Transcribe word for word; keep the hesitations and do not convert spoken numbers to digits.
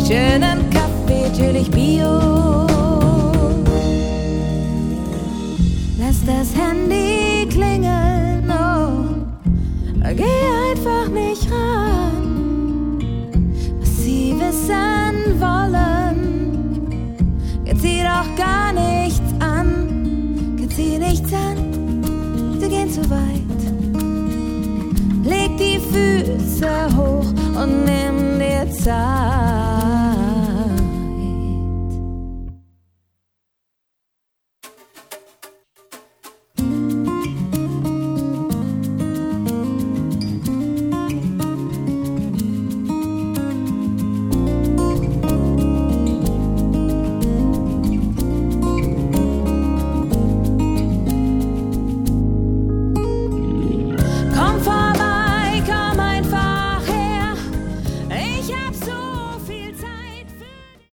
schönen Kaffee, natürlich Bio. Lass das Handy klingeln, oh, geh einfach nicht ran. Was sie wissen wollen, geht sie doch gar nichts an. Geht sie nichts an, sie gehen zu weit. Leg die Füße hoch und nimm dir Zeit.